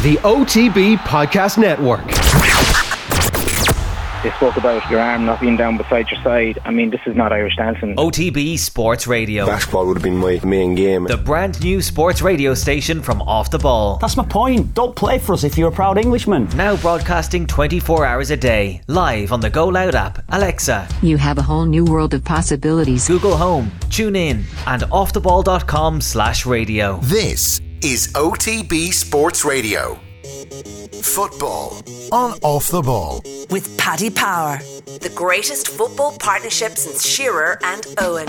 the OTB Podcast Network. They spoke about your arm not being down beside your side. I mean, this is not Irish dancing. OTB Sports Radio. Basketball would have been my main game. The brand new sports radio station from Off The Ball. That's my point. Don't play for us if you're a proud Englishman. Now broadcasting 24 hours a day. Live on the Go Loud app, Alexa. You have a whole new world of possibilities. Google Home, tune in, and offtheball.com/radio. This is OTB Sports Radio. Football on Off The Ball. With Paddy Power, the greatest football partnership since Shearer and Owen.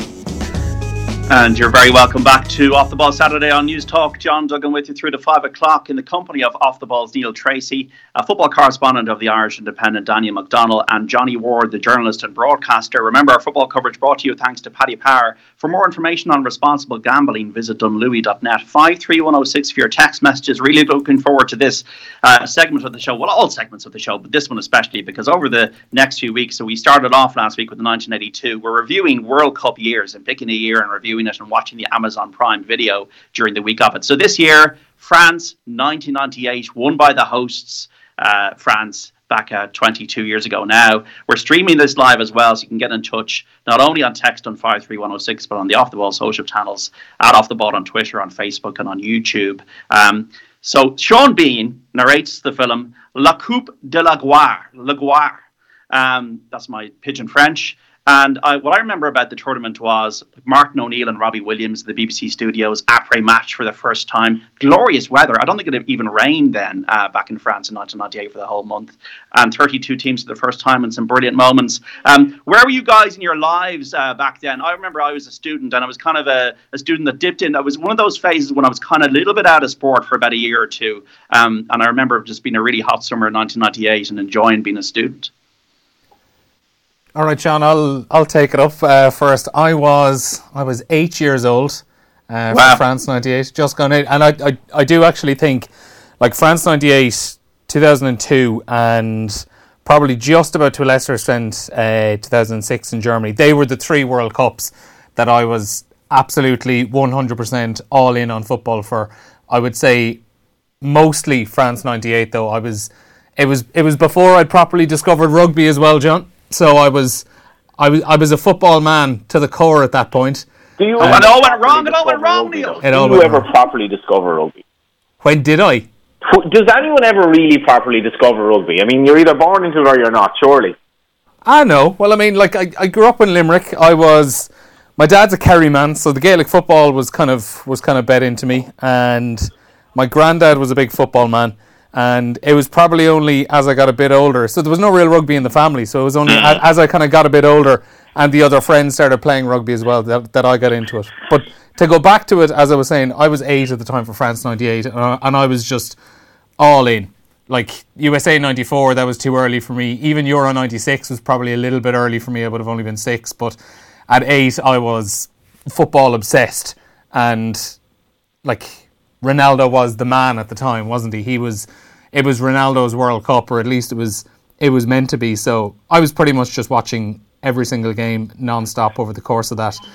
And you're very welcome back to Off The Ball Saturday on News Talk. John Duggan with you through to 5 o'clock in the company of Off The Ball's Neil Tracy, a football correspondent of the Irish Independent, Daniel McDonnell, and Johnny Ward, the journalist and broadcaster. Remember, our football coverage brought to you thanks to Paddy Power. For more information on responsible gambling, visit dunlewy.net. 53106 for your text messages. Really looking forward to this segment of the show. Well, all segments of the show, but this one especially, because over the next few weeks, so we started off last week with the 1982. We're reviewing World Cup years and picking a year and reviewing it and watching the Amazon Prime Video during the week of it. So this year, France 1998, won by the hosts, France, back 22 years ago now. We're streaming this live as well, so you can get in touch not only on text on 53106, but on the Off The Ball social channels, at Off The Ball on Twitter, on Facebook, and on YouTube. So Sean Bean narrates the film La Coupe de la Gloire. La Gloire. That's my pidgin French. And what I remember about the tournament was Martin O'Neill and Robbie Williams in the BBC studios, après-match for the first time. Glorious weather. I don't think it had even rained then back in France in 1998 for the whole month. And 32 teams for the first time and some brilliant moments. Where were you guys in your lives back then? I remember I was a student, and I was kind of a student that dipped in. I was one of those phases when I was kind of a little bit out of sport for about a year or two. And I remember just being a really hot summer in 1998 and enjoying being a student. All right, Sean, I'll take it up first. I was 8 years old for France 98, just gone 8. And I do actually think, like, France 98, 2002, and probably just about to a lesser extent 2006 in Germany, they were the 3 World Cups that I was absolutely 100% all in on football for. I would say mostly France 98, though. It was before I'd properly discovered rugby as well, John. So I was a football man to the core at that point. It all went wrong, Neil. Did you ever properly discover rugby? When did I? Does anyone ever really properly discover rugby? I mean, you're either born into it or you're not, surely. I know. Well, I mean, like, I grew up in Limerick. My dad's a Kerry man, so the Gaelic football was kind of bed into me, and my granddad was a big football man. And it was probably only as I got a bit older. So there was no real rugby in the family. So it was only as I kind of got a bit older and the other friends started playing rugby as well that I got into it. But to go back to it, as I was saying, I was 8 at the time for France 98. And I was just all in. Like USA 94, that was too early for me. Even Euro 96 was probably a little bit early for me. I would have only been 6. But at 8, I was football obsessed. And, like, Ronaldo was the man at the time, wasn't he? It was Ronaldo's World Cup, or at least it was meant to be. So I was pretty much just watching every single game non-stop over the course of that.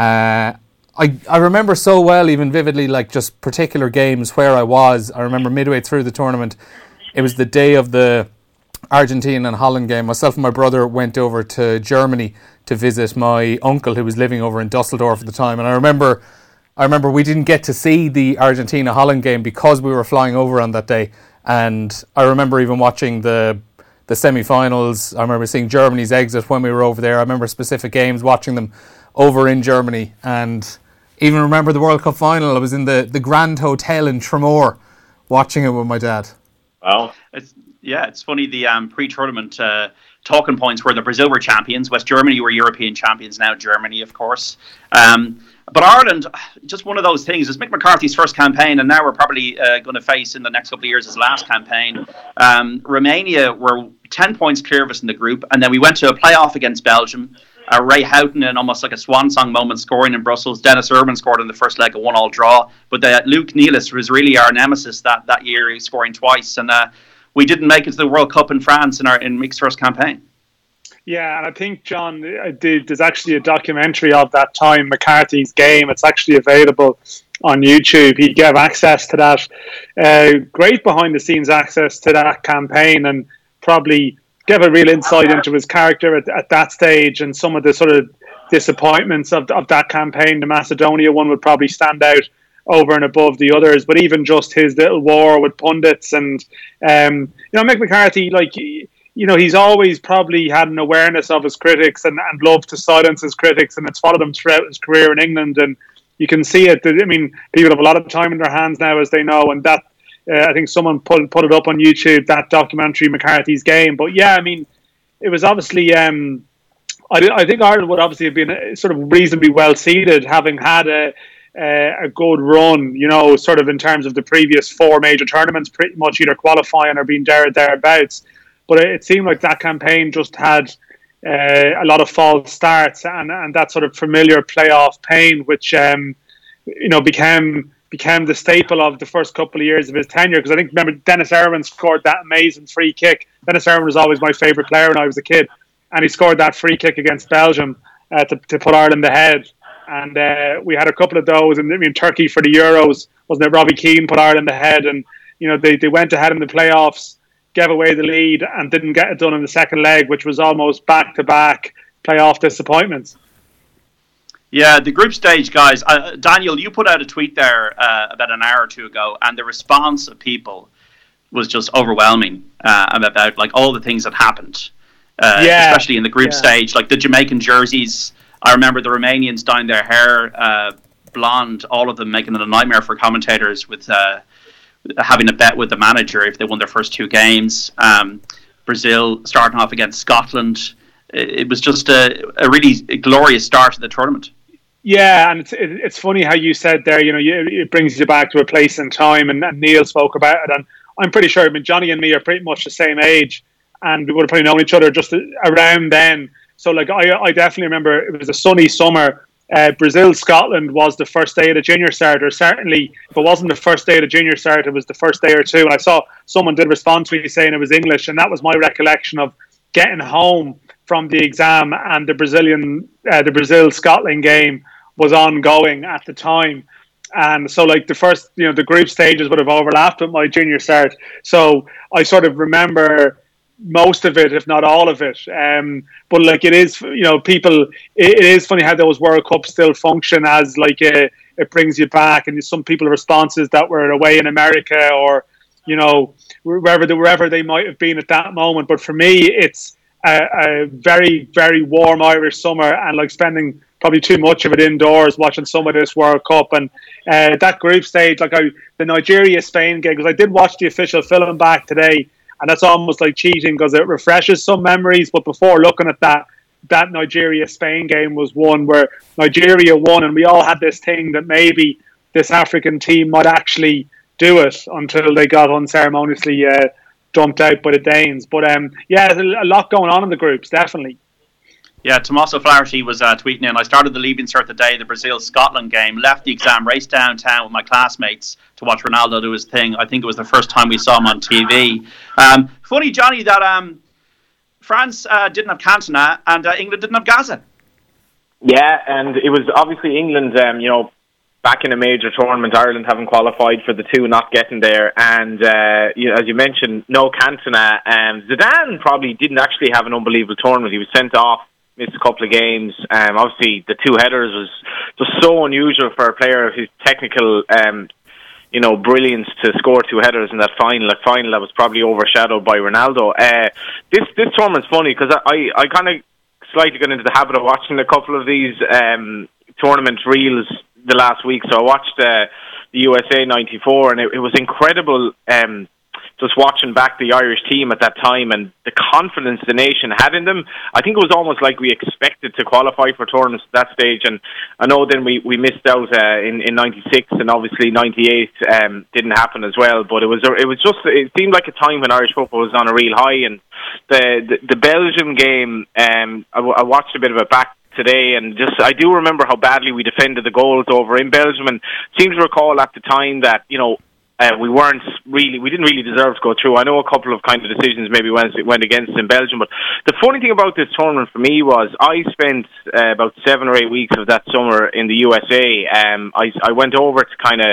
I remember so well, even vividly, like just particular games where I was. I remember midway through the tournament, it was the day of the Argentina and Holland game. Myself and my brother went over to Germany to visit my uncle who was living over in Dusseldorf at the time. And I remember we didn't get to see the Argentina-Holland game because we were flying over on that day. And I remember even watching the semi-finals. I remember seeing Germany's exit when we were over there. I remember specific games, watching them over in Germany. And even remember the World Cup final. I was in the Grand Hotel in Tremor watching it with my dad. Wow. It's funny, the pre-tournament talking points were that Brazil were champions, West Germany were European champions, now Germany, of course. But Ireland, just one of those things. It's Mick McCarthy's first campaign, and now we're probably going to face in the next couple of years his last campaign. Romania were 10 points clear of us in the group, and then we went to a playoff against Belgium. Ray Houghton in almost like a swan song moment scoring in Brussels. Dennis Irwin scored in the first leg, a 1-1 draw. But Luke Nealis was really our nemesis that year, he was scoring twice. And we didn't make it to the World Cup in France in Mick's first campaign. Yeah, and I think, John, there's actually a documentary of that time, McCarthy's game. It's actually available on YouTube. He gave access to that, great behind the scenes access to that campaign, and probably gave a real insight into his character at that stage and some of the sort of disappointments of that campaign. The Macedonia one would probably stand out over and above the others, but even just his little war with pundits and Mick McCarthy, like, he's always probably had an awareness of his critics and loved to silence his critics, and it's followed him throughout his career in England, and you can see it. I mean, people have a lot of time in their hands now, as they know, and that I think someone put it up on YouTube, that documentary, McCarthy's Game. But yeah, I mean, it was obviously I think Ireland would obviously have been sort of reasonably well seeded, having had a good run, sort of in terms of the previous 4 major tournaments, pretty much either qualifying or being thereabouts. But it seemed like that campaign just had a lot of false starts and that sort of familiar playoff pain, which became the staple of the first couple of years of his tenure. Because I think, remember, Dennis Irwin scored that amazing free kick. Dennis Irwin was always my favourite player when I was a kid, and he scored that free kick against Belgium to put Ireland ahead. And we had a couple of those, and in Turkey for the Euros, wasn't it? Robbie Keane put Ireland ahead, and they went ahead in the playoffs, gave away the lead, and didn't get it done in the second leg, which was almost back-to-back playoff disappointments. Yeah, the group stage, guys. Daniel, you put out a tweet there about an hour or two ago, and the response of people was just overwhelming about like all the things that happened, especially in the group stage, like the Jamaican jerseys. I remember the Romanians dyeing their hair blonde, all of them making it a nightmare for commentators with having a bet with the manager if they won their first 2 games. Brazil starting off against Scotland. It was just a really glorious start to the tournament. Yeah, and it's funny how you said there, it brings you back to a place in time, and Neil spoke about it, and I'm pretty sure, I mean, Johnny and me are pretty much the same age, and we would have probably known each other just around then. So, like, I definitely remember it was a sunny summer. Brazil-Scotland was the first day of the junior start, or certainly, if it wasn't the first day of the junior start, it was the first day or two, and I saw someone did respond to me saying it was English, and that was my recollection of getting home from the exam, and the Brazil-Scotland game was ongoing at the time. And so, like, the first, the group stages would have overlapped with my junior start. So I sort of remember most of it, if not all of it. But like, it is, people, it is funny how those World Cups still function as like it brings you back. And some people responses that were away in America or, wherever they might have been at that moment. But for me, it's a very, very warm Irish summer, and like spending probably too much of it indoors watching some of this World Cup. And that group stage, like the Nigeria-Spain game, because I did watch the official film back today, and that's almost like cheating because it refreshes some memories. But before looking at that Nigeria-Spain game was one where Nigeria won, and we all had this thing that maybe this African team might actually do it until they got unceremoniously dumped out by the Danes. But there's a lot going on in the groups, definitely. Yeah, Tommaso Flaherty was tweeting in, I started the Leaving Cert the day the Brazil-Scotland game, left the exam, raced downtown with my classmates to watch Ronaldo do his thing. I think it was the first time we saw him on TV. Funny, Johnny, that France didn't have Cantona and England didn't have Gaza. Yeah, and it was obviously England, back in a major tournament, Ireland having qualified for the 2 not getting there, and as you mentioned, no Cantona. Zidane probably didn't actually have an unbelievable tournament. He was sent off, missed a couple of games. Obviously, the 2 headers was just so unusual for a player of his technical, brilliance to score 2 headers in that final. That was probably overshadowed by Ronaldo. This tournament's funny because I kind of slightly got into the habit of watching a couple of these tournament reels the last week. So I watched the USA 94, and it was incredible. Just watching back the Irish team at that time and the confidence the nation had in them. I think it was almost like we expected to qualify for tournaments at that stage. And I know then we missed out in 96, and obviously 98 didn't happen as well. But it seemed like a time when Irish football was on a real high. And the Belgium game, I watched a bit of it back today, and I do remember how badly we defended the goals over in Belgium, and seem to recall at the time that we didn't really deserve to go through. I know a couple of kind of decisions maybe went against in Belgium, but the funny thing about this tournament for me was I spent about 7 or 8 weeks of that summer in the USA. I went over to kind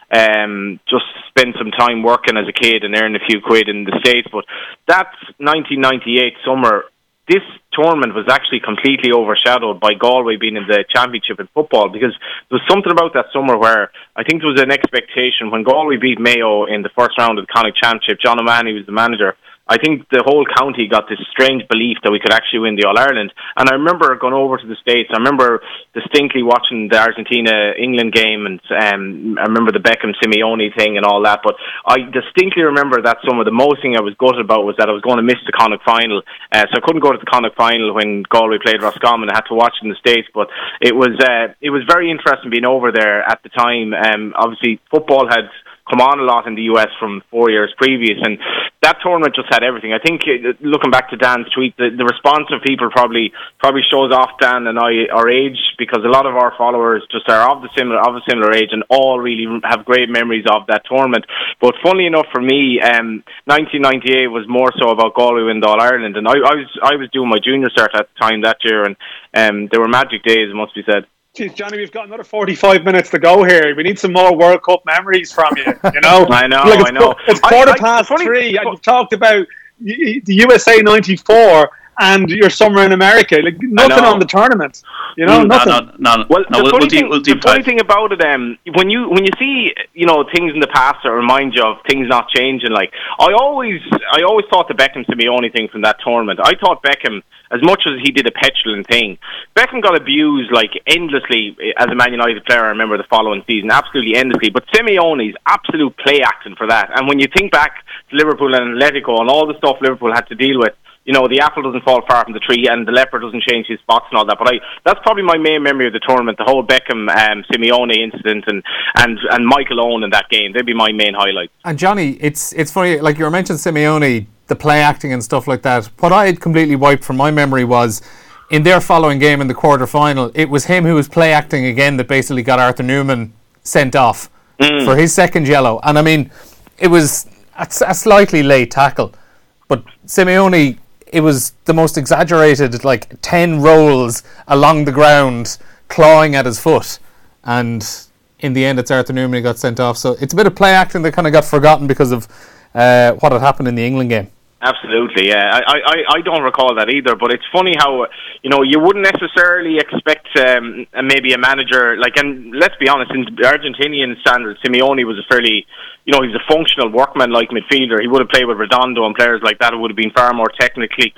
of just spend some time working as a kid and earn a few quid in the States, but that 1998 summer, this tournament was actually completely overshadowed by Galway being in the championship in football, because there was something about that summer where I think there was an expectation when Galway beat Mayo in the first round of the Connacht Championship. John O'Mahony was the manager. I think the whole county got this strange belief that we could actually win the All-Ireland. And I remember going over to the States. I remember distinctly watching the Argentina-England game, and I remember the Beckham-Simeone thing and all that. But I distinctly remember that summer, the most thing I was gutted about was that I was going to miss the Connacht final. So I couldn't go to the Connacht final when Galway played Roscommon. I had to watch it in the States. But it was very interesting being over there at the time. Obviously, football had come on a lot in the US from 4 years previous, and that tournament just had everything. I think, looking back to Dan's tweet, the response of people probably shows off Dan and I, our age, because a lot of our followers just are of a similar age and all really have great memories of that tournament. But funnily enough for me, 1998 was more so about Galway winning the All-Ireland, and I was doing my junior cert at the time that year, and they were magic days, it must be said. Jeez, Johnny, we've got another 45 minutes to go here. We need some more World Cup memories from you, you know? I know. It's quarter past 3, and you've talked about the USA 94 and your summer in America. Like, nothing on the tournament, you know? Nothing. No. Well, the funny thing about it, when you see, you know, things in the past that remind you of things not changing, like, I always thought the Beckham-Simeone thing from that tournament, I thought Beckham, as much as he did a petulant thing, Beckham got abused like endlessly as a Man United player. I remember the following season, absolutely endlessly. But Simeone's absolute play acting for that. And when you think back to Liverpool and Atletico and all the stuff Liverpool had to deal with, you know, the apple doesn't fall far from the tree, and the leopard doesn't change his spots and all that. But that's probably my main memory of the tournament, the whole Beckham Simeone incident and Michael Owen in that game. They'd be my main highlights. And Johnny, it's funny, like you were mentioning Simeone, the play acting and stuff like that. What I had completely wiped from my memory was in their following game in the quarter-final, it was him who was play acting again that basically got Arthur Newman sent off for his second yellow. And I mean, it was a slightly late tackle, but Simeone, it was the most exaggerated, like 10 rolls along the ground, clawing at his foot, and in the end it's Arthur Newman who got sent off. So it's a bit of play acting that kind of got forgotten because of what had happened in the England game. Absolutely, yeah. I don't recall that either, but it's funny how, you know, you wouldn't necessarily expect maybe a manager, like, and let's be honest, in Argentinian standards, Simeone was a fairly, you know, he was a functional workman-like midfielder. He would have played with Redondo and players like that who would have been far more technically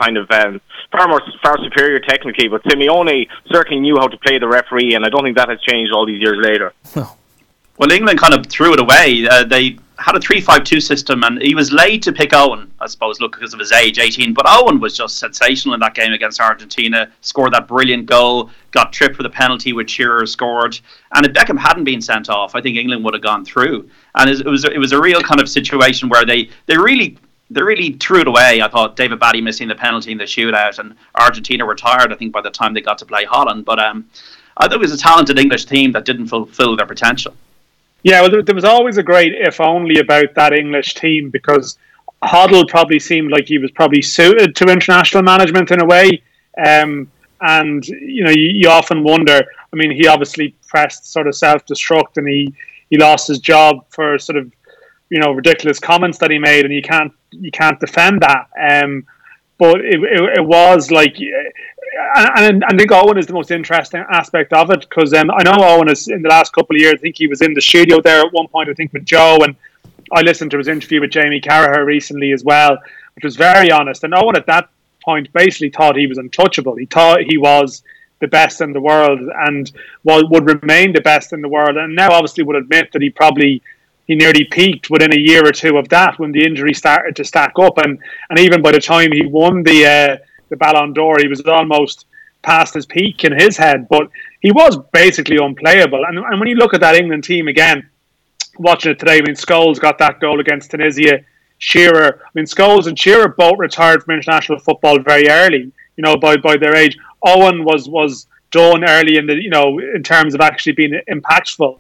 far superior technically, but Simeone certainly knew how to play the referee, and I don't think that has changed all these years later. Well, England kind of threw it away. They had a 3-5-2 system, and he was late to pick Owen, I suppose, look, because of his age, 18. But Owen was just sensational in that game against Argentina, scored that brilliant goal, got tripped for the penalty which Shearer scored. And if Beckham hadn't been sent off, I think England would have gone through. And it was a real kind of situation where they really threw it away. I thought David Batty missing the penalty in the shootout, and Argentina were tired, I think, by the time they got to play Holland. But I thought it was a talented English team that didn't fulfill their potential. Yeah, well, there was always a great if only about that English team, because Hoddle probably seemed like he was probably suited to international management in a way. And, you know, you often wonder, I mean, he obviously pressed sort of self-destruct, and he lost his job for sort of, you know, ridiculous comments that he made, and you can't defend that. But it was like, and I think Owen is the most interesting aspect of it, because I know Owen is, in the last couple of years, I think he was in the studio there at one point, I think, with Joe, and I listened to his interview with Jamie Carragher recently as well, which was very honest. And Owen at that point basically thought he was untouchable. He thought he was the best in the world and would remain the best in the world, and now obviously would admit that he nearly peaked within a year or two of that when the injury started to stack up, and even by the time he won the Ballon d'Or, he was almost past his peak in his head, but he was basically unplayable. And when you look at that England team again, watching it today, I mean, Scholes got that goal against Tunisia, Shearer, I mean, Scholes and Shearer both retired from international football very early, you know, by their age. Owen was done early in terms of actually being impactful.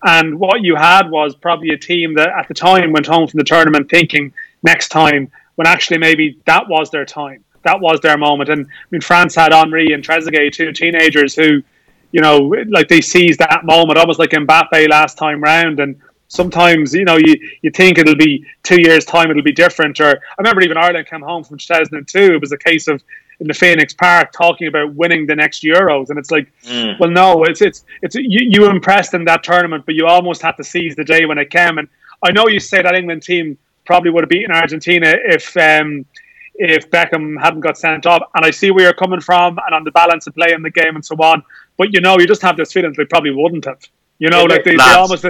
And what you had was probably a team that at the time went home from the tournament thinking next time, when actually maybe that was their time. That was their moment. And I mean, France had Henry and Trezeguet, 2 teenagers who, you know, like they seized that moment, almost like Mbappe last time round. And sometimes, you know, you think it'll be 2 years' time, it'll be different. Or I remember even Ireland came home from 2002. It was a case of in the Phoenix Park talking about winning the next Euros, and it's like, well, no, it's you impressed in that tournament, but you almost had to seize the day when it came. And I know you say that England team probably would have beaten Argentina if Beckham hadn't got sent off, and I see where you're coming from, and on the balance of play in the game and so on. But you know, you just have this feeling they probably wouldn't have. You know, like they almost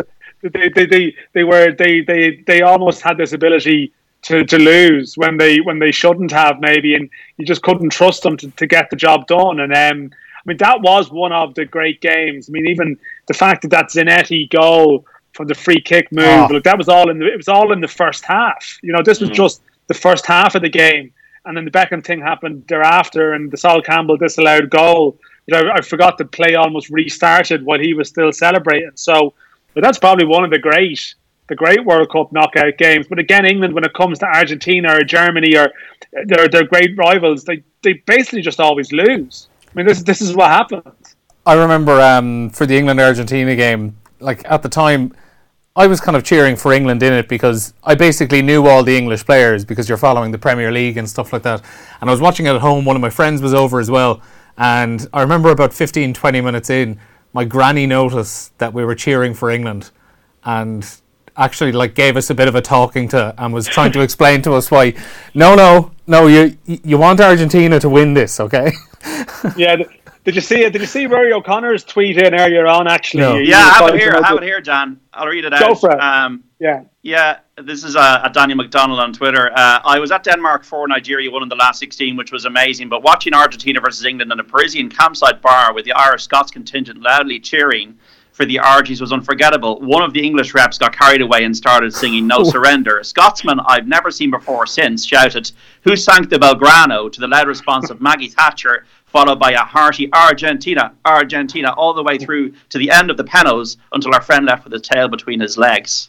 they almost had this ability to lose when they shouldn't have, maybe, and you just couldn't trust them to get the job done. And I mean, that was one of the great games. I mean, even the fact that Zanetti goal from the free kick move, look, that was all in the first half. You know, this was just the first half of the game, and then the Beckham thing happened thereafter, and the Sol Campbell disallowed goal, which I forgot the play almost restarted while he was still celebrating. So, but that's probably one of the great World Cup knockout games. But again, England, when it comes to Argentina or Germany or their great rivals, they basically just always lose. I mean, this is what happens. I remember for the England-Argentina game, like at the time, I was kind of cheering for England in it because I basically knew all the English players because you're following the Premier League and stuff like that. And I was watching it at home. One of my friends was over as well. And I remember about 15, 20 minutes in, my granny noticed that we were cheering for England and actually like gave us a bit of a talking to and was trying to explain to us why no you want Argentina to win this, okay? Yeah. Did you see Rory O'Connor's tweet in earlier on, actually? No. Yeah, I have it here, John. I'll read it out. Go for it. Yeah, this is at Daniel McDonald on Twitter. I was at Denmark for Nigeria won in the last 16, which was amazing, but watching Argentina versus England in a Parisian campsite bar with the Irish-Scots contingent loudly cheering for the Argies was unforgettable. One of the English reps got carried away and started singing No Surrender. A Scotsman I've never seen before or since shouted, "Who sank the Belgrano?" to the loud response of Maggie Thatcher, followed by a hearty Argentina, Argentina, all the way through to the end of the Penos until our friend left with his tail between his legs.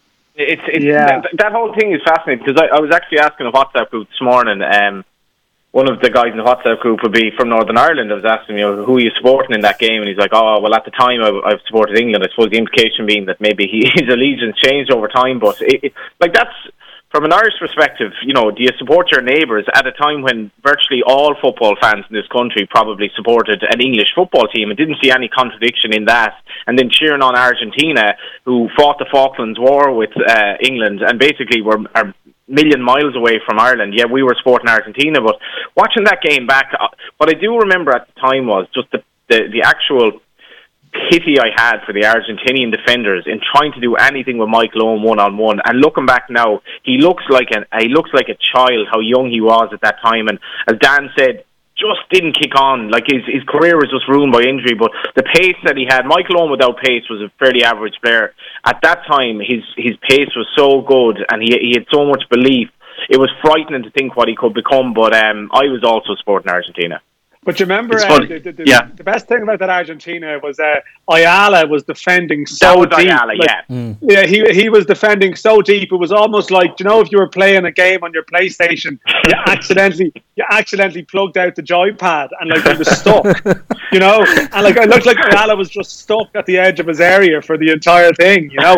That whole thing is fascinating because I was actually asking a WhatsApp group this morning. One of the guys in the WhatsApp group would be from Northern Ireland. I was asking him, who are you supporting in that game? And he's like, oh, well, at the time I've supported England. I suppose the implication being that maybe his allegiance changed over time. But like that's, from an Irish perspective, you know, do you support your neighbours at a time when virtually all football fans in this country probably supported an English football team and didn't see any contradiction in that? And then cheering on Argentina, who fought the Falklands War with England and basically were a million miles away from Ireland. Yeah, we were supporting Argentina, but watching that game back, what I do remember at the time was just the actual pity I had for the Argentinian defenders in trying to do anything with Michael Owen one-on-one. And looking back now, he looks like a child, how young he was at that time. And as Dan said, just didn't kick on. Like his career was just ruined by injury. But the pace that he had, Michael Owen without pace was a fairly average player. At that time, his pace was so good and he had so much belief. It was frightening to think what he could become. But I was also supporting Argentina. But you remember the best thing about that Argentina was Ayala was defending so deep. Ayala, yeah, he was defending so deep. It was almost like, you know, if you were playing a game on your PlayStation, you accidentally plugged out the joypad and like it was stuck, you know, and like it looked like Ayala was just stuck at the edge of his area for the entire thing, you know.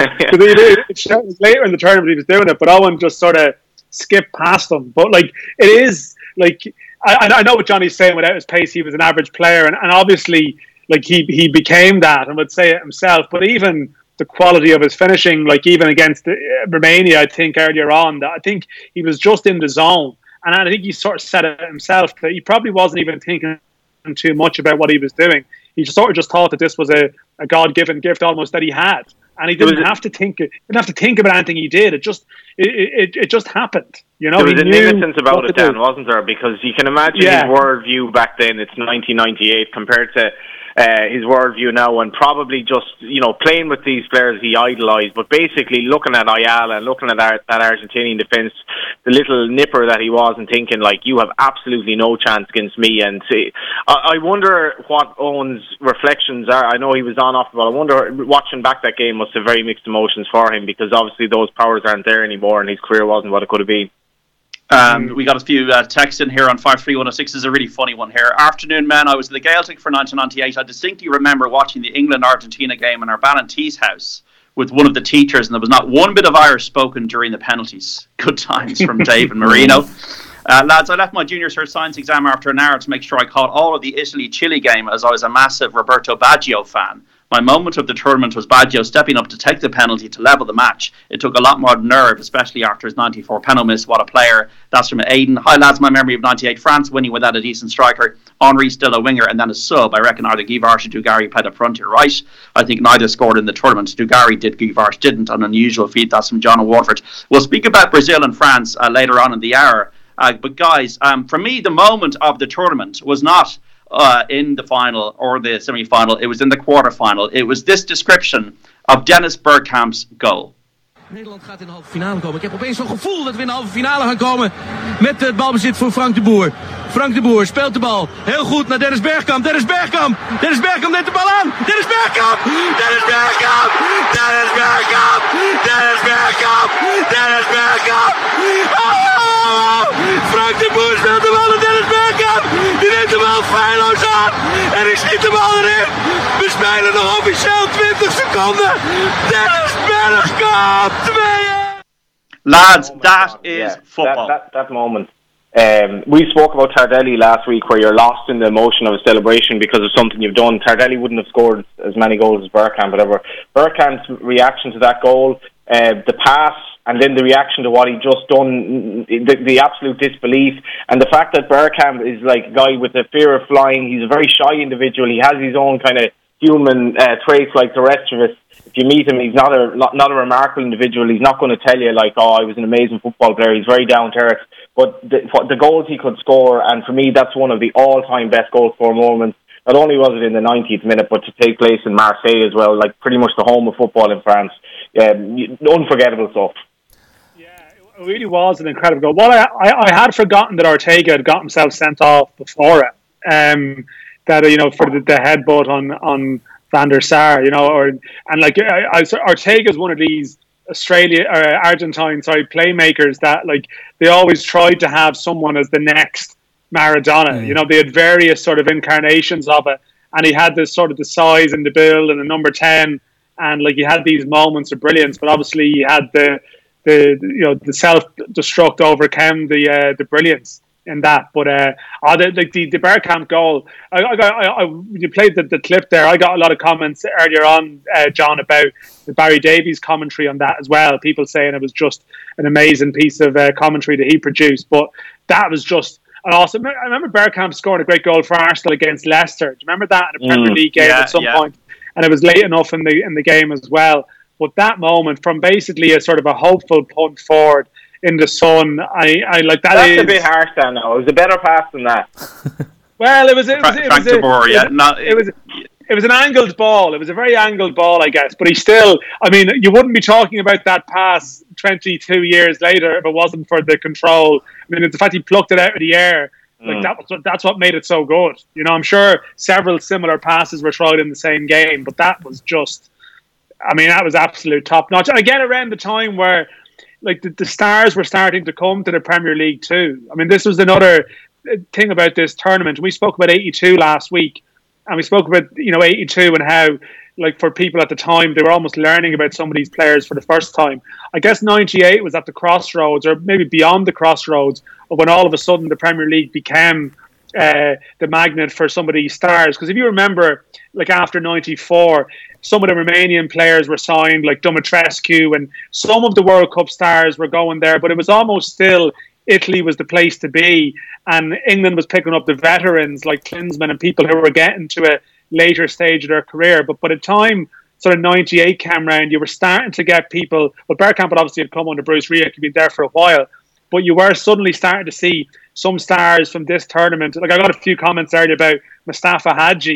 It later in the tournament he was doing it, but Owen just sort of skipped past him. But like it is like. I know what Johnny's saying. Without his pace, he was an average player, and obviously, like he became that, and would say it himself. But even the quality of his finishing, like even against Romania, I think earlier on, that I think he was just in the zone, and I think he sort of said it himself that he probably wasn't even thinking too much about what he was doing. He just sort of just thought that this was a God-given gift almost that he had. And he didn't have to think. Didn't have to think about anything he did. It just happened. You know, there was an innocence about it, Dan, wasn't there? Because you can imagine his worldview back then. It's 1998 compared to his worldview now, and probably just, playing with these players he idolised, but basically looking at Ayala and looking at that Argentinian defence, the little nipper that he was, and thinking, like, you have absolutely no chance against me. And I wonder what Owen's reflections are. I know he was on off the ball. I wonder, watching back that game must have very mixed emotions for him, because obviously those powers aren't there anymore and his career wasn't what it could have been. We got a few texts in here on 53106. This is a really funny one here. Afternoon, man. I was at the Gaeltacht for 1998. I distinctly remember watching the England-Argentina game in our Ballantyne's house with one of the teachers, and there was not one bit of Irish spoken during the penalties. Good times from Dave and Marino. Lads, I left my junior cert science exam after an hour to make sure I caught all of the Italy-Chile game, as I was a massive Roberto Baggio fan. My moment of the tournament was Baggio stepping up to take the penalty to level the match. It took a lot more nerve, especially after his 94 penalty miss. What a player. That's from Aidan. Hi lads, my memory of 98 France winning without a decent striker. Henry still a winger and then a sub. I reckon either Guy Varsh or Dugarry played up front. You're right. I think neither scored in the tournament. Dugarry did, Guy Varsh didn't. An unusual feat. That's from John Warford. We'll speak about Brazil and France later on in the hour. But guys, for me, the moment of the tournament was not in the final or the semi-final. It was in the quarter-final. It was this description of Dennis Bergkamp's goal. Nederland gaat in de halve finale komen. Ik heb opeens zo'n gevoel dat we in de halve finale gaan komen met het balbezit voor Frank de Boer. Frank de Boer speelt de bal heel goed naar Dennis Bergkamp. Dennis Bergkamp neemt de bal aan. Dennis Bergkamp! Dennis Bergkamp! Dennis Bergkamp! Dennis Bergkamp! Dennis Bergkamp! Oh! Frank de Boer speelt de bal naar Dennis Bergkamp. Die neemt de bal feilloos aan. En die schiet de bal erin. We spelen nog officieel 20 seconden. Dennis Bergkamp! Lads, that is football. That moment. We spoke about Tardelli last week, where you're lost in the emotion of a celebration because of something you've done. Tardelli wouldn't have scored as many goals as Bergkamp, whatever. Bergkamp's reaction to that goal, the pass, and then the reaction to what he just done, the absolute disbelief, and the fact that Bergkamp is like a guy with a fear of flying. He's a very shy individual. He has his own kind of human traits like the rest of us. If you meet him, he's not a remarkable individual. He's not going to tell you like, oh, I was an amazing football player. He's very down to earth. But the goals he could score, and for me, that's one of the all-time best goal scorer moments. Not only was it in the 90th minute, but to take place in Marseille as well, like pretty much the home of football in France. Unforgettable stuff. It really was an incredible goal. Well, I had forgotten that Ortega had got himself sent off before it. That for the headbutt on Van der Sar, Ortega's one of these Argentine playmakers that like they always tried to have someone as the next Maradona. They had various sort of incarnations of it, and he had this sort of the size and the build and the number 10, and like he had these moments of brilliance, but obviously he had the self-destruct overcame the brilliance in that. But the Bergkamp goal, you played the clip there. I got a lot of comments earlier on, John, about the Barry Davies commentary on that as well. People saying it was just an amazing piece of commentary that he produced. But that was just an awesome. I remember Bergkamp scoring a great goal for Arsenal against Leicester. Do you remember that in a Premier League game at some point? And it was late enough in the game as well. But that moment, from basically a sort of a hopeful punt forward in the sun, I like that. That's a bit harsh, then. No, it was a better pass than that. Well, it was an angled ball. It was a very angled ball, I guess. But he still, I mean, you wouldn't be talking about that pass 22 years later if it wasn't for the control. I mean, the fact he plucked it out of the air, like that's what made it so good. I'm sure several similar passes were tried in the same game, but that was just, I mean, that was absolute top notch. And again, around the time where like the stars were starting to come to the Premier League too. I mean, this was another thing about this tournament. We spoke about 82 last week, and we spoke about 82 and how, like, for people at the time, they were almost learning about some of these players for the first time. I guess 98 was at the crossroads, or maybe beyond the crossroads, of when all of a sudden the Premier League became the magnet for some of these stars. Because if you remember, like after 94, some of the Romanian players were signed, like Dumitrescu, and some of the World Cup stars were going there, but it was almost still Italy was the place to be, and England was picking up the veterans like Klinsmann and people who were getting to a later stage of their career. But by the time sort of 98 came round, you were starting to get people, well, Bergkamp obviously had come under Bruce Rioch, he'd been there for a while, but you were suddenly starting to see some stars from this tournament. Like, I got a few comments earlier about Mustafa Hadji,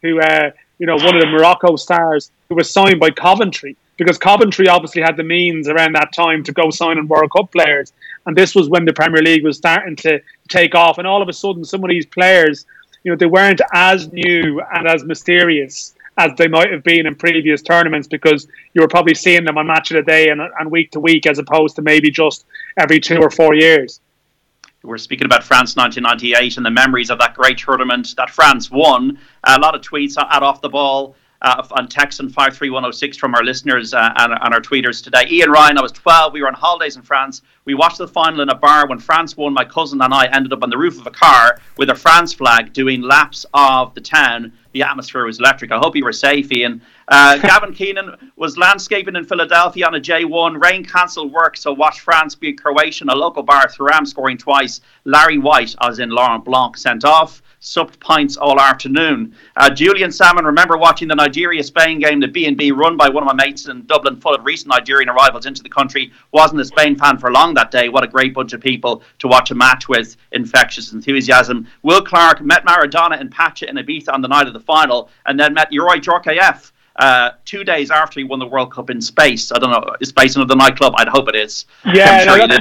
who, one of the Morocco stars who was signed by Coventry, because Coventry obviously had the means around that time to go sign on World Cup players. And this was when the Premier League was starting to take off. And all of a sudden, some of these players, they weren't as new and as mysterious as they might have been in previous tournaments, because you were probably seeing them on Match of the Day and week to week, as opposed to maybe just every 2 or 4 years. We're speaking about France 1998 and the memories of that great tournament that France won. A lot of tweets at Off the Ball on text on 53106 from our listeners and our tweeters today. Ian Ryan, I was 12. We were on holidays in France. We watched the final in a bar. When France won, my cousin and I ended up on the roof of a car with a France flag doing laps of the town. The atmosphere was electric. I hope you were safe, Ian. Gavin Keenan was landscaping in Philadelphia on a J1. Rain cancelled work, so watched France beat Croatia in a local bar. Thuram scoring twice. Larry White, as in Laurent Blanc, sent off. Supped pints all afternoon. Julian Salmon, remember watching the Nigeria-Spain game, the B&B, run by one of my mates in Dublin, full of recent Nigerian arrivals into the country. Wasn't a Spain fan for long that day. What a great bunch of people to watch a match with. Infectious enthusiasm. Will Clark met Maradona in Pacha in Ibiza on the night of the final, and then met Yuri Djorkaeff 2 days after he won the World Cup in Space. I don't know, is Space another nightclub? I'd hope it is. Yeah,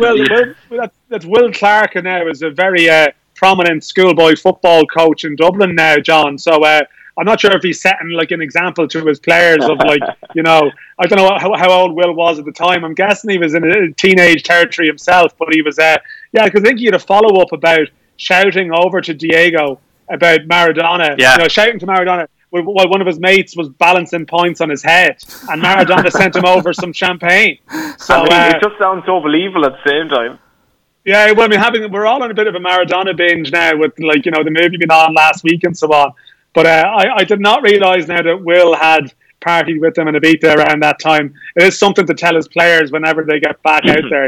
that's Will Clark, and was a very prominent schoolboy football coach in Dublin now, John. So I'm not sure if he's setting like an example to his players of I don't know how old Will was at the time. I'm guessing he was in a teenage territory himself, but he was because I think he had a follow up about shouting over to Diego about Maradona. Shouting to Maradona while one of his mates was balancing points on his head, and Maradona sent him over some champagne. So it just sounds so believable at the same time. Yeah, well, we're all on a bit of a Maradona binge now with the movie being on last week and so on. But I did not realise now that Will had partied with them in Ibiza around that time. It is something to tell his players whenever they get back out there,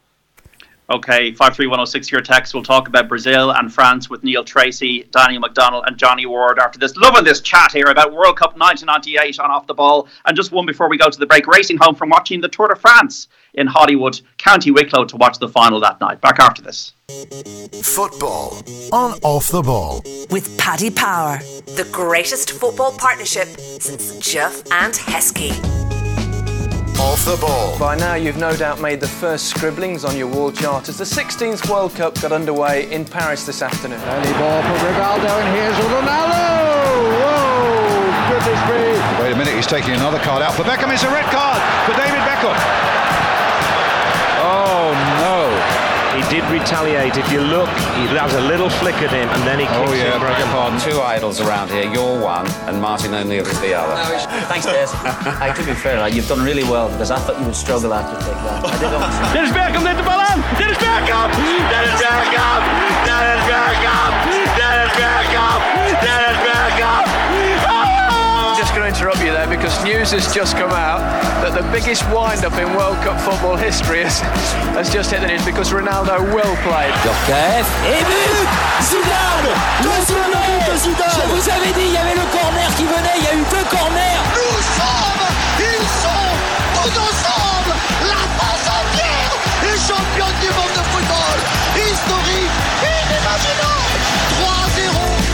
Okay, 53106 your text. We'll talk about Brazil and France with Neil Tracy, Daniel McDonnell and Johnny Ward after this. Loving this chat here about World Cup 1998 on Off the Ball. And just one before we go to the break, racing home from watching the Tour de France in Hollywood, County Wicklow, to watch the final that night. Back after this. Football on Off the Ball. With Paddy Power, the greatest football partnership since Jeff and Heskey. Off the Ball. By now you've no doubt made the first scribblings on your wall chart as the 16th World Cup got underway in Paris this afternoon. Early ball from Rivaldo, and here's Ronaldo! Whoa, goodness me! Wait a minute, he's taking another card out for Beckham. It's a red card for David Beckham. Oh no! He did retaliate. If you look, he has a little flick at him, and then he kicks him. Beg your pardon. Two idols around here. You're one, and Martin O'Neill is the other. Thanks, Des. To be fair, you've done really well, because I thought you would struggle after take that. I did honestly. Dennis Bergkamp neemt de bal aan. Dennis Bergkamp! Dennis Bergkamp! Dennis Bergkamp! Dennis Bergkamp! Dennis Bergkamp! Just going to interrupt you there, because news has just come out that the biggest wind-up in World Cup football history has just hit the news, because Ronaldo will play. Djorkaeff et but! Zidane! Je vous avais dit, il y avait le corner qui venait, il y a eu 2 corners. Nous sommes, ils sont tous ensemble, la France entière est championne du monde de football. Historique, inimaginable, 3-0.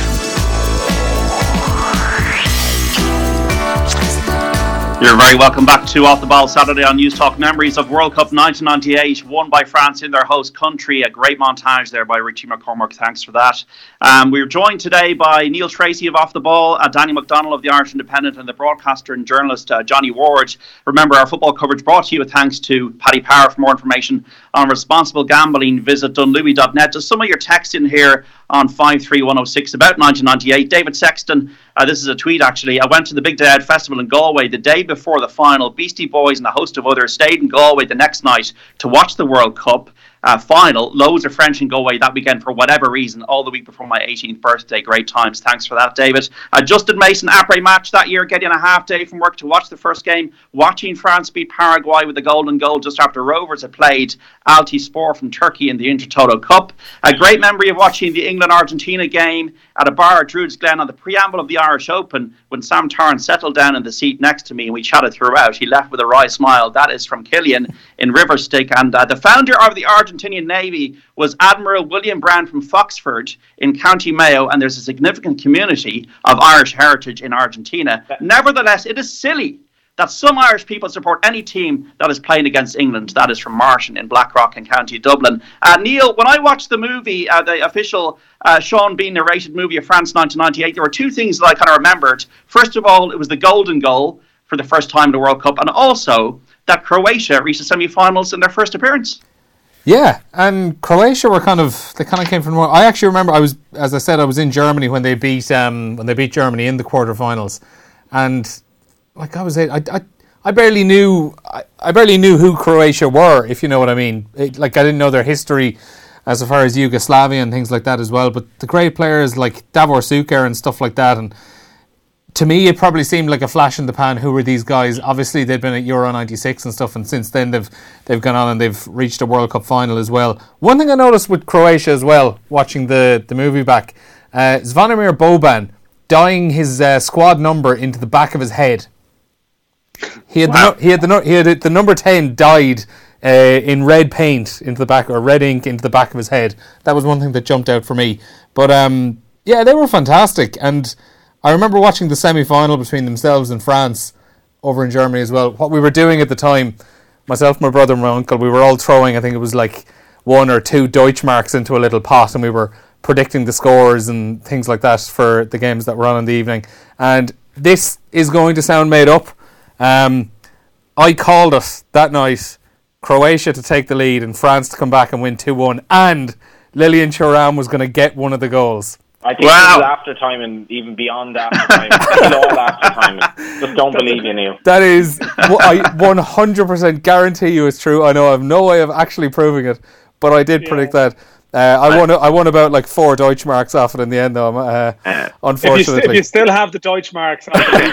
You're very welcome back to Off the Ball Saturday on News Talk. Memories of World Cup 1998, won by France in their host country. A great montage there by Richie McCormack. Thanks for that. We're joined today by Neil Tracy of Off the Ball, Danny McDonnell of the Irish Independent, and the broadcaster and journalist Johnny Ward. Remember, our football coverage brought to you with thanks to Paddy Power. For more information on responsible gambling, visit dunlewy.net. Just some of your text in here on 53106 about 1998. David Sexton, this is a tweet actually. I went to the Big Day Out Festival in Galway the day before the final. Beastie Boys and a host of others stayed in Galway the next night to watch the World Cup final. Loads of French in Galway that weekend for whatever reason, all the week before my 18th birthday. Great times. Thanks for that, David. Justin Mason, après match that year, getting a half day from work to watch the first game, watching France beat Paraguay with a golden goal just after Rovers had played Alti Spor from Turkey in the Intertoto Cup. A great memory of watching the England-Argentina game at a bar at Druids Glen on the preamble of the Irish Open when Sam Tarn settled down in the seat next to me and we chatted throughout. He left with a wry smile. That is from Killian in Riverstick. And the founder of the Argentinian Navy was Admiral William Brown from Foxford in County Mayo, and there's a significant community of Irish heritage in Argentina. Nevertheless, it is silly that some Irish people support any team that is playing against England. That is from Martin in Blackrock in County Dublin. Neil, when I watched the movie, the official Sean Bean narrated movie of France 1998, there were two things that I kind of remembered. First of all, it was the golden goal for the first time in the World Cup, and also that Croatia reached the semi-finals in their first appearance. Yeah, and Croatia were kind of came from. I actually remember I was in Germany when they beat Germany in the quarterfinals, and like I barely knew who Croatia were, if you know what I mean. I didn't know their history as far as Yugoslavia and things like that as well. But the great players like Davor Suker and stuff like that, and to me it probably seemed like a flash in the pan. Who were these guys? Obviously they'd been at Euro *96 and stuff, and since then they've gone on and they've reached a World Cup final as well. One thing I noticed with Croatia as well, watching the movie back, Zvonimir Boban dyeing his squad number into the back of his head. He had the number 10 dyed in red paint into the back, or red ink into the back of his head. That was one thing that jumped out for me. But yeah, they were fantastic, and I remember watching the semi-final between themselves and France over in Germany as well. What we were doing at the time, myself, my brother and my uncle, we were all throwing, I think it was like 1 or 2 Deutschmarks into a little pot, and we were predicting the scores and things like that for the games that were on in the evening. And this is going to sound made up. I called it that night, Croatia to take the lead and France to come back and win 2-1, and Lilian Thuram was going to get one of the goals. I think it was after time and even beyond after time. Still all after time. Just don't believe you, Neil. That is, I 100% guarantee you it's true. I know I have no way of actually proving it, but I did predict that. I won about like 4 Deutschmarks off it in the end, though. Unfortunately, if you still have the Deutschmarks,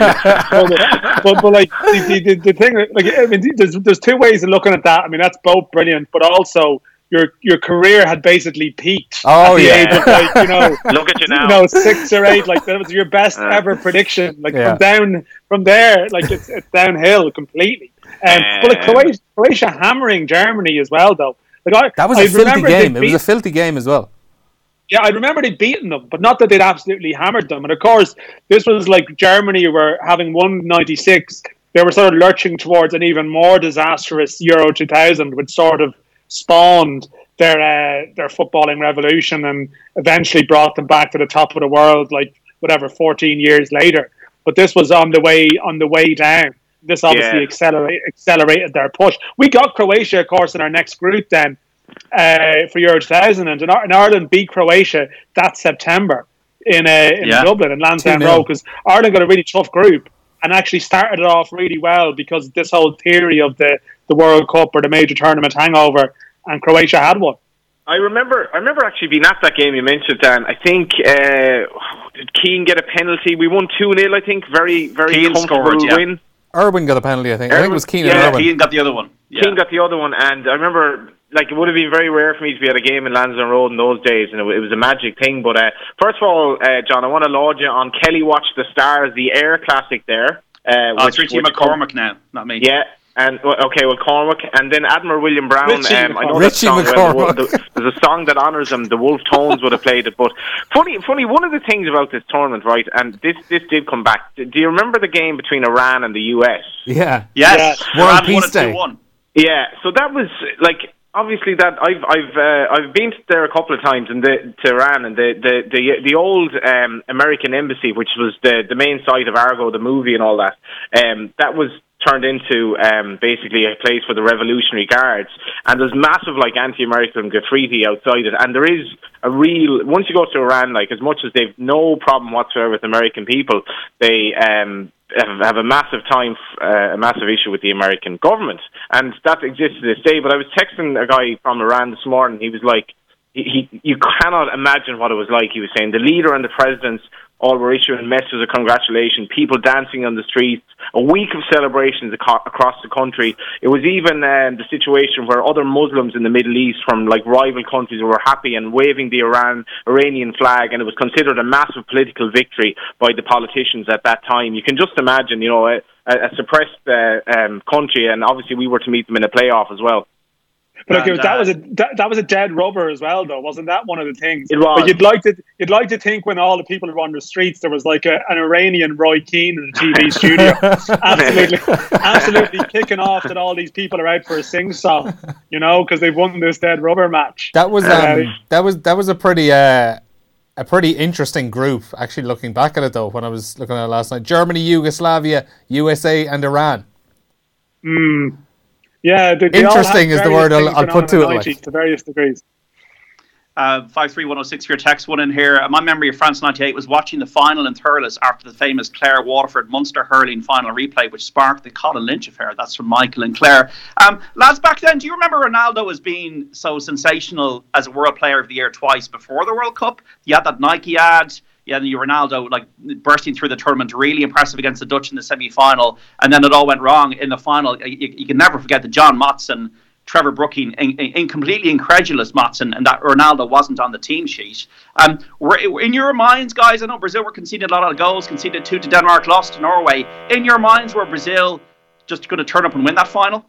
but like the thing, like I mean, there's 2 ways of looking at that. I mean, that's both brilliant, but also your career had basically peaked. Oh, at the yeah. age of, like, you know, look at you now. 6 or 8. Like that was your best ever prediction. Like from there, like it's downhill completely. But like Croatia hammering Germany as well, though. Like that was a filthy game. It was a filthy game as well. Yeah, I remember they'd beaten them, but not that they'd absolutely hammered them. And of course, this was like Germany were having won '96. They were sort of lurching towards an even more disastrous Euro 2000, which sort of spawned their footballing revolution and eventually brought them back to the top of the world, like 14 years later. But this was on the way down. This obviously accelerated their push. We got Croatia, of course, in our next group then for Euro 2000, and Ireland beat Croatia that September in Dublin, in Lansdowne Road, because Ireland got a really tough group and actually started it off really well because this whole theory of the World Cup or the major tournament hangover, and Croatia had one. I remember actually being at that game you mentioned, Dan. I think did Keane get a penalty? We won 2-0, I think. Very, very Keane comfortable win. Irwin got a penalty, I think. I think it was Keane and Irwin. Keane got the other one. Yeah. Keane got the other one, and I remember, like, it would have been very rare for me to be at a game in Lansdowne Road in those days, and it was a magic thing. But first of all, John, I want to laud you on Kelly Watch the Stars, the Air Classic there. It's Richie McCormick now, not me. Yeah. And Cormac, and then Admiral William Brown. I know that song. There's a song that honours him. The Wolf Tones would have played it. But funny. One of the things about this tournament, right? And this did come back. Do you remember the game between Iran and the US? Yeah. Yes. World Peace Day. Yeah. So that was like, obviously that I've been there a couple of times to Iran, and the old American embassy, which was the main site of Argo, the movie, and all that. That was turned into basically a place for the Revolutionary Guards, and there's massive like anti-American graffiti outside it, and there is a real, once you go to Iran, like, as much as they've no problem whatsoever with American people, they have a massive issue with the American government, and that exists to this day. But I was texting a guy from Iran this morning. He was like, you cannot imagine what it was like. He was saying the leader and the presidents all were issuing messages of congratulations, people dancing on the streets, a week of celebrations across the country. It was even the situation where other Muslims in the Middle East from like rival countries were happy and waving the Iranian flag, and it was considered a massive political victory by the politicians at that time. You can just imagine, you know, a suppressed country, and obviously we were to meet them in a playoff as well. But like, that was a dead rubber as well, though, wasn't that one of the things? It was. But you'd like to think when all the people were on the streets, there was like an Iranian Roy Keane in the TV studio, absolutely kicking off that all these people are out for a sing-song, you know, because they've won this dead rubber match. That was a pretty interesting group. Actually, looking back at it though, when I was looking at it last night, Germany, Yugoslavia, USA, and Iran. Yeah, they interesting is the word I'll put to it. Like. To various degrees. 53106 for your text one in here. My memory of France 98 was watching the final in Thurles after the famous Clare Waterford Munster hurling final replay, which sparked the Colin Lynch affair. That's from Michael and Clare. Lads, back then, do you remember Ronaldo as being so sensational as a World Player of the Year twice before the World Cup? You had that Nike ad. Yeah, and Ronaldo like bursting through the tournament, really impressive against the Dutch in the semi-final, and then it all went wrong in the final. You can never forget the John Motson, Trevor Brooking, completely incredulous Motson, and that Ronaldo wasn't on the team sheet. In your minds, guys, I know Brazil were conceding a lot of goals, conceded 2 to Denmark, lost to Norway. In your minds, were Brazil just going to turn up and win that final?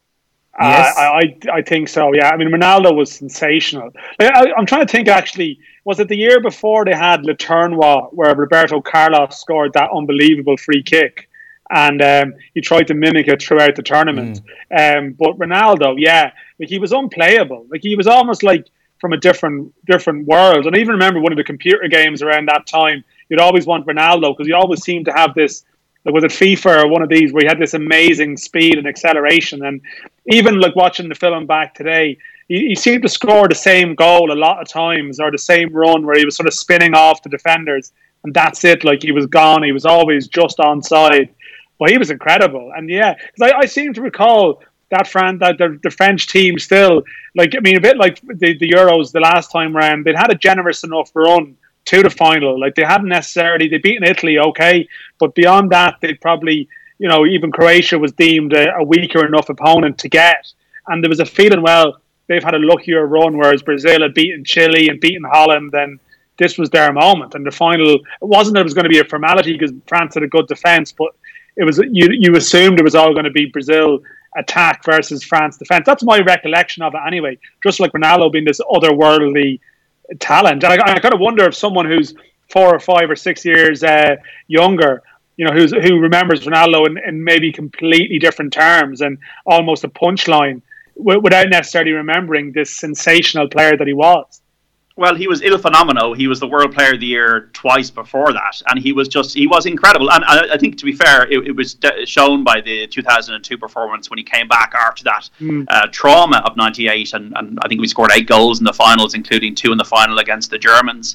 Yes. I think so, yeah. I mean, Ronaldo was sensational. I'm trying to think, actually, was it the year before they had Le Tournoi, where Roberto Carlos scored that unbelievable free kick, and he tried to mimic it throughout the tournament. But Ronaldo, yeah, like he was unplayable. Like he was almost like from a different world. And I even remember one of the computer games around that time, you'd always want Ronaldo, because he always seemed to have this, like was it FIFA or one of these, where he had this amazing speed and acceleration. And even like watching the film back today, he seemed to score the same goal a lot of times, or the same run where he was sort of spinning off the defenders, and that's it. Like he was gone. He was always just onside. But he was incredible. And yeah, because I seem to recall that the French team still, like, I mean, a bit like the Euros the last time round, they'd had a generous enough run to the final. Like they hadn't necessarily, they'd beaten Italy, okay, but beyond that, they'd probably, you know, even Croatia was deemed a weaker enough opponent to get. And there was a feeling, well, they've had a luckier run, whereas Brazil had beaten Chile and beaten Holland, and this was their moment. And the final, it wasn't that it was going to be a formality because France had a good defence, but it was, you assumed it was all going to be Brazil attack versus France defence. That's my recollection of it anyway, just like Ronaldo being this otherworldly talent. And I kind of wonder if someone who's 4 or 5 or 6 years younger, you know, who remembers Ronaldo in maybe completely different terms and almost a punchline, without necessarily remembering this sensational player that he was. Well, he was Il Fenomeno. He was the World Player of the Year twice before that, and he was incredible. And I think, to be fair, it was shown by the 2002 performance when he came back after that trauma of '98, and I think we scored 8 goals in the finals, including 2 in the final against the Germans.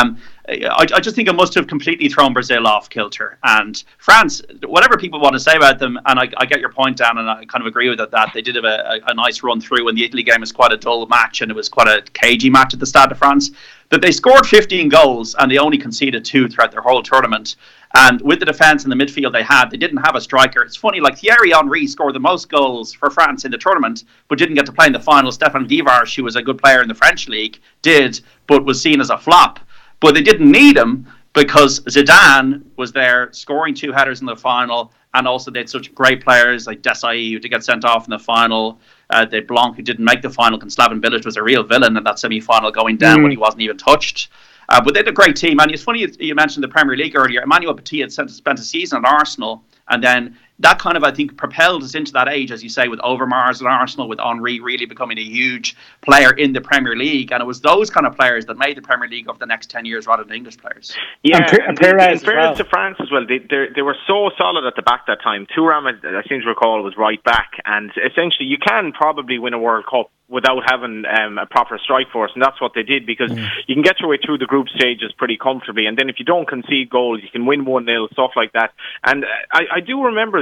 I just think it must have completely thrown Brazil off kilter. And France, whatever people want to say about them, and I get your point, Dan, and I kind of agree with it, that they did have a nice run through, and the Italy game was quite a dull match, and it was quite a cagey match at the Stade de France. But they scored 15 goals, and they only conceded 2 throughout their whole tournament. And with the defence and the midfield they didn't have a striker. It's funny, like Thierry Henry scored the most goals for France in the tournament, but didn't get to play in the final. Stefan Guivarc'h, who was a good player in the French league, did, but was seen as a flop. But they didn't need him because Zidane was there scoring 2 headers in the final, and also they had such great players like Desailly, who did get sent off in the final. They Blanc, who didn't make the final, and Slaven Bilic was a real villain in that semi-final, going down when he wasn't even touched. But they had a great team. And it's funny you mentioned the Premier League earlier. Emmanuel Petit had spent a season at Arsenal, and then that kind of, I think, propelled us into that age, as you say, with Overmars at Arsenal, with Henry really becoming a huge player in the Premier League. And it was those kind of players that made the Premier League over the next 10 years rather than English players. Yeah, and in fairness to France as well, they were so solid at the back that time. Thuram, I seem to recall, was right back. And essentially, you can probably win a World Cup without having a proper strike force, and that's what they did, because you can get your way through the group stages pretty comfortably, and then if you don't concede goals, you can win 1-0, stuff like that. And I do remember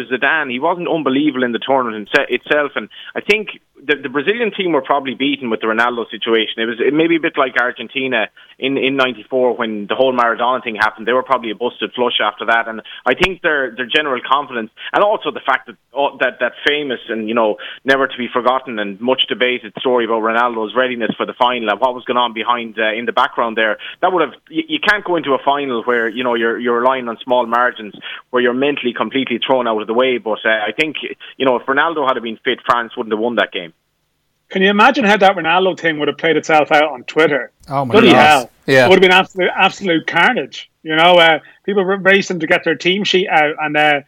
Zidane, he wasn't unbelievable in the tournament itself. And I think the Brazilian team were probably beaten with the Ronaldo situation. It maybe a bit like Argentina in 94 when the whole Maradona thing happened. They were probably a busted flush after that. And I think their general confidence, and also the fact that famous and, you know, never to be forgotten and much debated story about Ronaldo's readiness for the final and what was going on behind in the background there, that would have, you can't go into a final where, you know, you're relying on small margins, where you're mentally completely thrown out of the way. But I think, you know, if Ronaldo had been fit, France wouldn't have won that game. Can you imagine how that Ronaldo thing would have played itself out on Twitter? Oh my Bloody God! hell! Yeah, it would have been absolute carnage. You know, people were racing to get their team sheet out, and and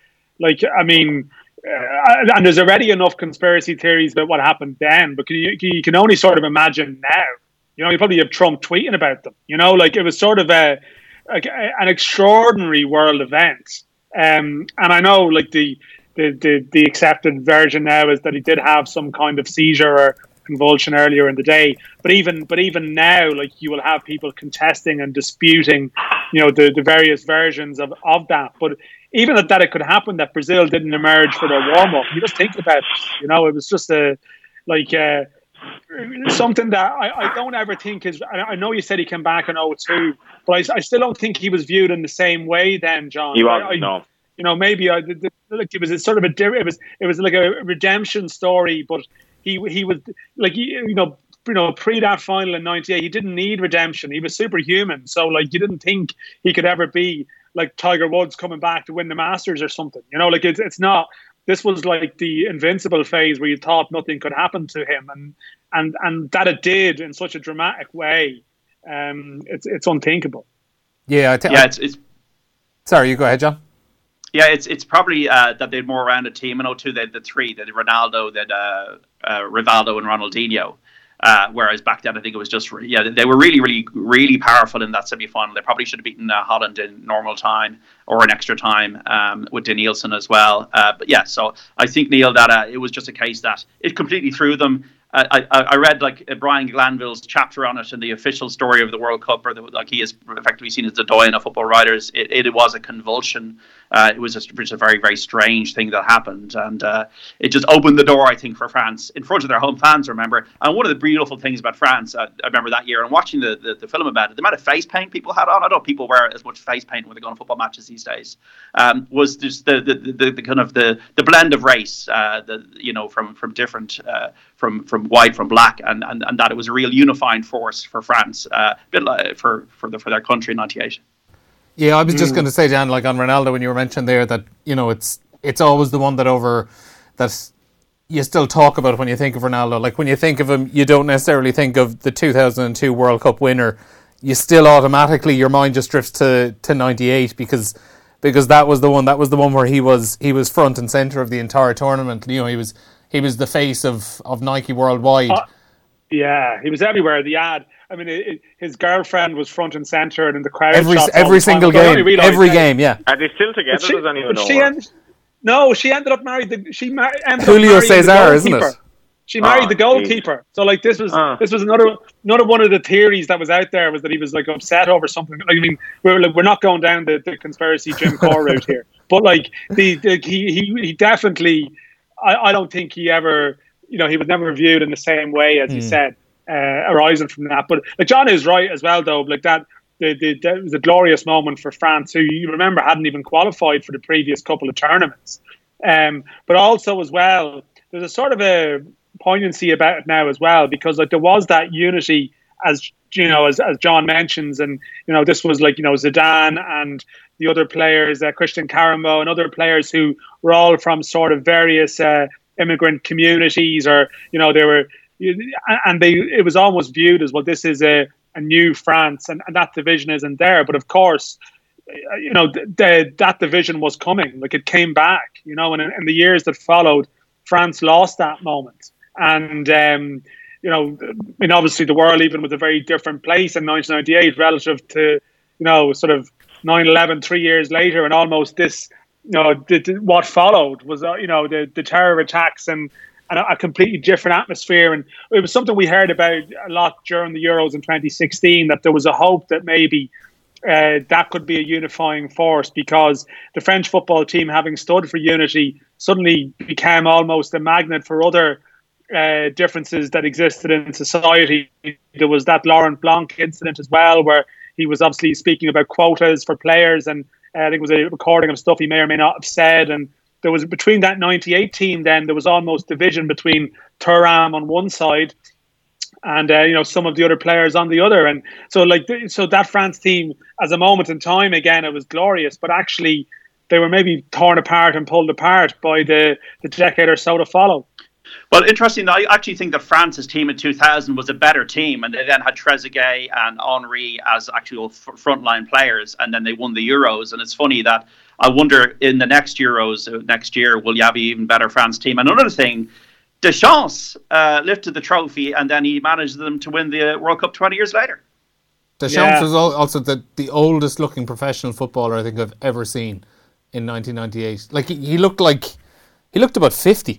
there's already enough conspiracy theories about what happened then. But you can only sort of imagine now. You know, you probably have Trump tweeting about them. You know, like it was sort of an extraordinary world event. And I know, like the accepted version now is that he did have some kind of seizure or convulsion earlier in the day, but even now, like, you will have people contesting and disputing, you know, the various versions of that. But even that it could happen that Brazil didn't emerge for their warm up, you just think about it. You know, it was just something that I don't ever think is. I know you said he came back in 2002, but I still don't think he was viewed in the same way then, John. He wasn't, no. You know, maybe it was a sort of it was like a redemption story, but he was like, you know, pre that final in '98, he didn't need redemption. He was superhuman. So, like, you didn't think he could ever be like Tiger Woods coming back to win the Masters or something. You know, like it's not. This was like the invincible phase where you thought nothing could happen to him, and that it did in such a dramatic way. It's unthinkable. Yeah, it's. Sorry, you go ahead, John. Yeah, it's probably that they'd more around a team. In 2002, they had the three. They had Ronaldo, they had Rivaldo, and Ronaldinho. Whereas back then, I think it was just, they were really, really, really powerful in that semi-final. They probably should have beaten Holland in normal time or in extra time with Danielson as well. But yeah, so I think, Neil, that it was just a case that it completely threw them. I read like Brian Glanville's chapter on it in the official story of the World Cup, or like he is effectively seen as the doyen of football writers. It was a convulsion. It was just a very, very strange thing that happened, and it just opened the door, I think, for France in front of their home fans. Remember, and one of the beautiful things about France, I remember that year and watching the film about it, the amount of face paint people had on. I don't know if people wear as much face paint when they go on football matches these days. Was just the kind of the blend of race, from different from white, from black, and that it was a real unifying force for France, a bit like for their country in '98. Yeah, I was just going to say, Dan, like on Ronaldo, when you were mentioning there that, you know, it's always the one that you still talk about when you think of Ronaldo. Like when you think of him, you don't necessarily think of the 2002 World Cup winner. You still automatically, your mind just drifts to '98 because that was the one where he was front and center of the entire tournament. You know, he was the face of Nike worldwide. Yeah, he was everywhere. The ad. I mean, his girlfriend was front and center, and in the crowd. Every single game, every game. Yeah. Are they still together? Does anyone know? She ended up married. Julio Cesar, isn't it? She married the goalkeeper. So, like, this was another one of the theories that was out there, was that he was like upset over something. Like, I mean, we're not going down the conspiracy Jim Core route here, but like he definitely. I don't think he ever, you know, he was never viewed in the same way as you said, arising from that. But like, John is right as well, though. Like that was a glorious moment for France, who you remember hadn't even qualified for the previous couple of tournaments. But also as well, there's a sort of a poignancy about it now as well, because like there was that unity, as you know, as John mentions, and you know, this was like, you know, Zidane and the other players, Christian Carambo and other players who were all from sort of various immigrant communities, or you know, it was almost viewed as, well, this is a new France, and that division isn't there. But of course, you know, that division was coming. Like, it came back, you know, and in the years that followed, France lost that moment. And you know, I mean, obviously the world even was a very different place in 1998 relative to, you know, sort of 9/11 3 years later, and almost this, you know, what followed was, you know, the terror attacks and a completely different atmosphere. And it was something we heard about a lot during the Euros in 2016, that there was a hope that maybe that could be a unifying force, because the French football team, having stood for unity suddenly became almost a magnet for other differences that existed in society. There was that Laurent Blanc incident as well, where he was obviously speaking about quotas for players, and I think it was a recording of stuff he may or may not have said. And there was, between that 98 team, then there was almost division between Thuram on one side and some of the other players on the other. And so that France team, as a moment in time, again, it was glorious, but actually they were maybe torn apart and pulled apart by the decade or so to follow. Well, interesting. I actually think that France's team in 2000 was a better team, and they then had Trezeguet and Henry as actual frontline players, and then they won the Euros. And it's funny that I wonder in the next Euros next year, will you have an even better France team? And another thing, Deschamps lifted the trophy, and then he managed them to win the World Cup 20 years later. Deschamps was also the oldest looking professional footballer I think I've ever seen in 1998. Like he looked about 50.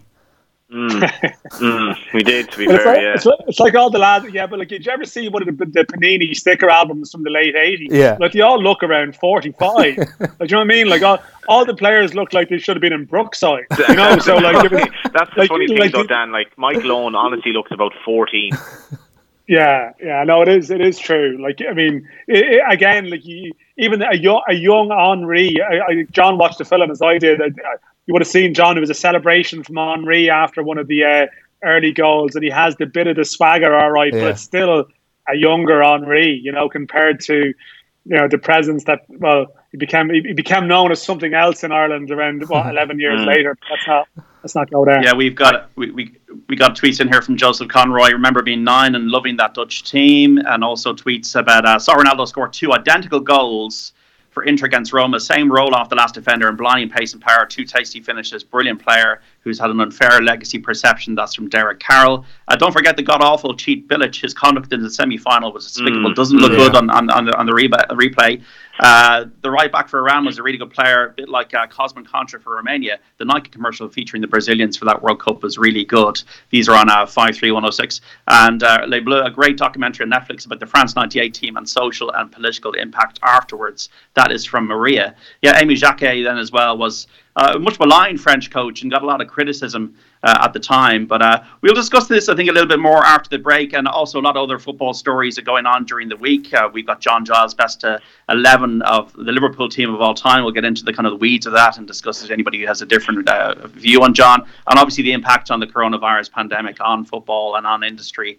We did, to be fair, It's like all the lads, but like, did you ever see one of the Panini sticker albums from the late 80s? Yeah. Like, they all look around 45. Like, do you know what I mean? Like, all the players look like they should have been in Brookside. You know, so like... That's the funny thing, though, Dan. Like, Michael Owen honestly looks about 14. Yeah, no, it is true. Like, I mean, again, like, even a young Henry, John watched the film as I did. You would have seen, John, it was a celebration from Henry after one of the early goals, and he has the bit of the swagger, all right, but it's still a younger Henry, compared to, the presence that, well, he became known as something else in Ireland around 11 years later. Let's not go there. Yeah, we got tweets in here from Joseph Conroy. Remember being 9 and loving that Dutch team, and also tweets about saw Ronaldo score 2 identical goals for Inter against Roma, same role off the last defender and blinding pace and power, 2 tasty finishes, brilliant player who's had an unfair legacy perception. That's from Derek Carroll. Don't forget the god-awful cheat Bilic. His conduct in the semi-final was despicable. Doesn't look good on the replay. The right back for Iran was a really good player, a bit like Cosmin Contra for Romania. The Nike commercial featuring the Brazilians for that World Cup was really good. These are on 53106. And Les Bleus, a great documentary on Netflix about the France 98 team and social and political impact afterwards. That is from Maria. Yeah, Aimé Jacquet then as well was a much maligned French coach and got a lot of criticism at the time. But we'll discuss this, I think, a little bit more after the break, and also a lot of other football stories are going on during the week. We've got John Giles' best 11 of the Liverpool team of all time. We'll get into the kind of the weeds of that and discuss if anybody has a different view on John, and obviously the impact on the coronavirus pandemic on football and on industry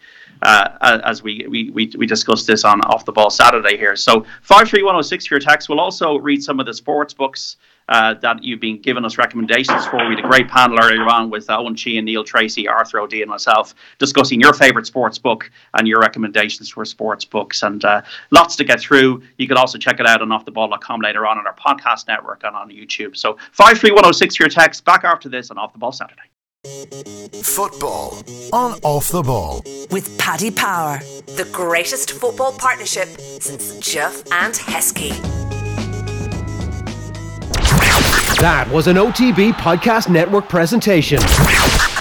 as we discussed this on Off the Ball Saturday here. So 53106 for your text. We'll also read some of the sports books that you've been giving us recommendations for. We had a great panel earlier on with Owen Chi and Neil Tracy, Arthur O'D and myself, discussing your favourite sports book and your recommendations for sports books, and lots to get through. You can also check it out on offtheball.com later on our podcast network and on YouTube. So 53106 for your text. Back after this on Off the Ball Saturday. Football on Off the Ball with Paddy Power, the greatest football partnership since Duff and Heskey. That was an OTB Podcast Network presentation.